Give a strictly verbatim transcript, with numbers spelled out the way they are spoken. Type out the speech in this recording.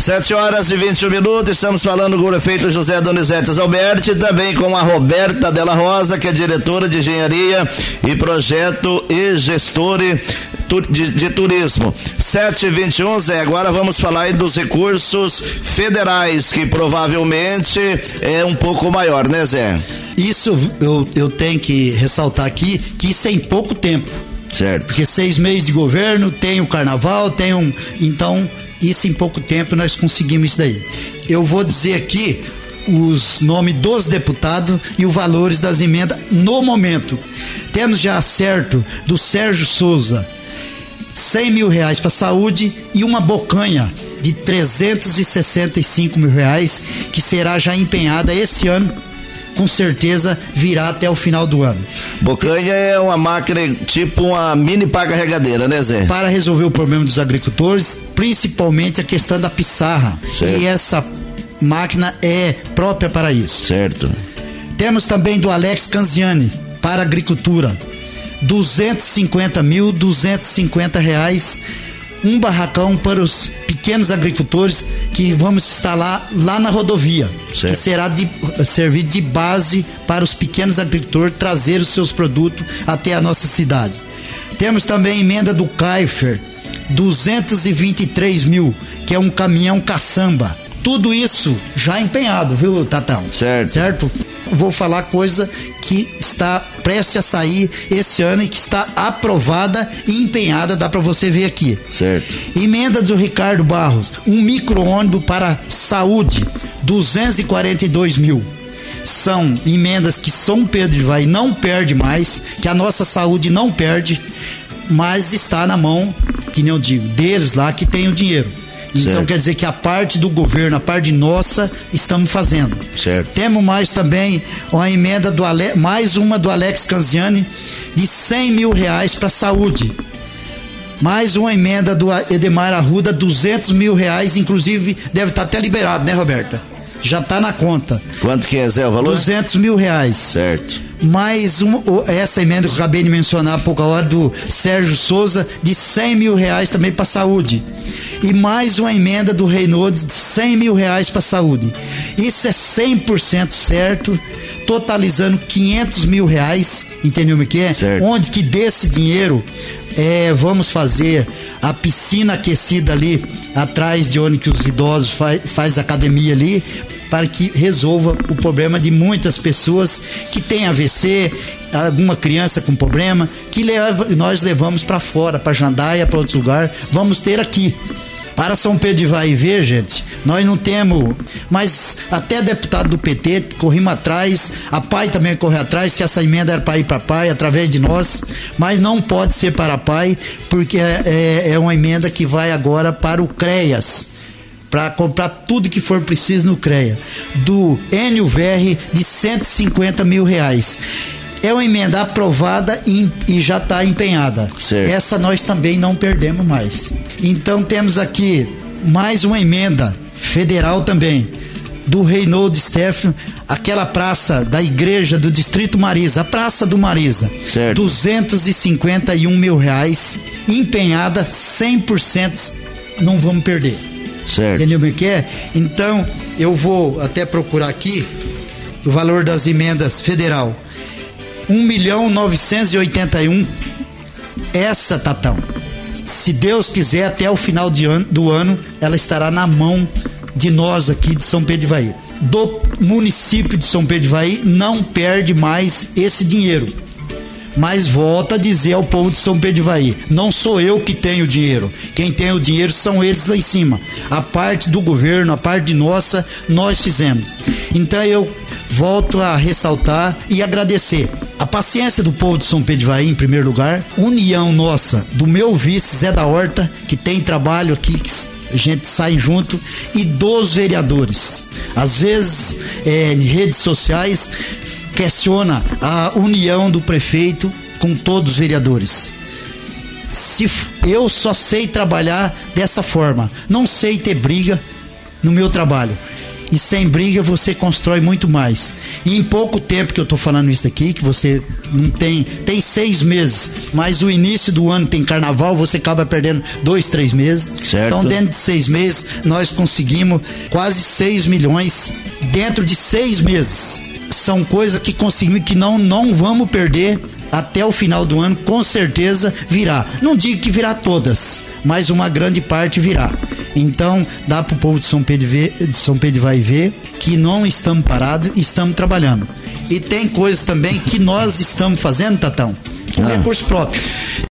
sete horas e vinte e um minutos, estamos falando com o prefeito José Donizete Alberti, também com a Roberta Della Rosa, que é diretora de engenharia e projeto e gestora de, de turismo. sete e vinte e um, Zé, agora vamos falar aí dos recursos federais, que provavelmente é um pouco maior, né, Zé? Isso eu, eu tenho que ressaltar aqui, que isso é em pouco tempo. Certo. Porque seis meses de governo, tem o carnaval, tem um... Então, isso em pouco tempo nós conseguimos isso daí. Eu vou dizer aqui os nomes dos deputados e os valores das emendas no momento. Temos já certo do Sérgio Souza, cem mil reais para saúde e uma bocanha de trezentos e sessenta e cinco mil reais, que será já empenhada esse ano. Com certeza virá até o final do ano. Bocanha é uma máquina tipo uma mini pá carregadeira, né, Zé? Para resolver o problema dos agricultores, principalmente a questão da pissarra. Certo. E essa máquina é própria para isso. Certo. Temos também do Alex Canziani para a agricultura, duzentos e cinquenta mil, duzentos e cinquenta reais, um barracão para os pequenos agricultores que vamos instalar lá na rodovia, certo. Que será de, servir de base para os pequenos agricultores trazer os seus produtos até a nossa cidade. Temos também a emenda do Kaifer, duzentos e vinte e três mil, que é um caminhão caçamba. Tudo isso já empenhado, viu, Tatão? Certo. Certo? Vou falar coisa que está prestes a sair esse ano e que está aprovada e empenhada, dá para você ver aqui. Certo. Emenda do Ricardo Barros, um micro-ônibus para saúde, duzentos e quarenta e dois mil. São emendas que São Pedro de Ivaí não perde mais, que a nossa saúde não perde, mas está na mão, que nem eu digo, deles lá que tem o dinheiro. Então certo. Quer dizer que a parte do governo, a parte nossa, estamos fazendo. Certo. Temos mais também uma emenda do Ale, mais uma do Alex Canziani de cem mil reais para saúde. Mais uma emenda do Edemar Arruda, duzentos mil reais, inclusive deve estar até liberado, né, Roberta? Já está na conta. Quanto que é, Zé, o valor? duzentos mil reais. Certo. Mais uma, essa emenda que eu acabei de mencionar há pouca hora do Sérgio Souza, de cem mil reais também para saúde. E mais uma emenda do Reynolds de cem mil reais para saúde. Isso é cem por cento certo, totalizando quinhentos mil reais, entendeu o que é? Certo. Onde que desse dinheiro é, vamos fazer a piscina aquecida ali atrás de onde que os idosos faz, faz academia ali, para que resolva o problema de muitas pessoas que têm A V C, alguma criança com problema, que leva, nós levamos para fora, para Jandaia, para outros lugares, vamos ter aqui. Para São Pedro de Ivaí ver, gente, nós não temos, mas até deputado do P T corrimos atrás, a P A I também corre atrás, que essa emenda era para ir para a P A I através de nós, mas não pode ser para a P A I, porque é, é uma emenda que vai agora para o CREAS, para comprar tudo que for preciso no CREA, do Enio V R de cento e cinquenta mil reais. É uma emenda aprovada e, e já está empenhada. Certo. Essa nós também não perdemos mais. Então temos aqui mais uma emenda federal também, do Reinaldo Stefano, aquela praça da igreja do Distrito Marisa, a Praça do Marisa. Certo. duzentos e cinquenta e um mil reais, empenhada cem por cento, não vamos perder. Certo. Entendeu o que é? Então, eu vou até procurar aqui o valor das emendas federal. um milhão novecentos e oitenta e um. Essa, Tatão, se Deus quiser, até o final de ano, do ano, ela estará na mão de nós aqui de São Pedro de Ivaí. Do município de São Pedro de Ivaí não perde mais esse dinheiro. Mas volta a dizer ao povo de São Pedro de Ivaí, não sou eu que tenho o dinheiro, quem tem o dinheiro são eles lá em cima. A parte do governo, a parte nossa, nós fizemos. Então eu volto a ressaltar e agradecer a paciência do povo de São Pedro de Ivaí, em primeiro lugar, união nossa, do meu vice Zé da Horta, que tem trabalho aqui, que a gente sai junto, e dos vereadores. Às vezes, é, em redes sociais, questiona a união do prefeito com todos os vereadores. Se eu só sei trabalhar dessa forma, não sei ter briga no meu trabalho. e sem briga você constrói muito mais. E em pouco tempo que eu estou falando isso aqui, que você não tem, tem seis meses, mas o início do ano tem carnaval, você acaba perdendo dois, três meses. Certo. Então dentro de seis meses nós conseguimos quase seis milhões dentro de seis meses. São coisas que conseguimos, que não, não vamos perder até o final do ano, com certeza virá. Não digo que virá todas, mas uma grande parte virá. Então, dá para o povo de São Pedro ver, de São Pedro vai ver que não estamos parados, estamos trabalhando. E tem coisas também que nós estamos fazendo, Tatão, com ah. recurso próprio.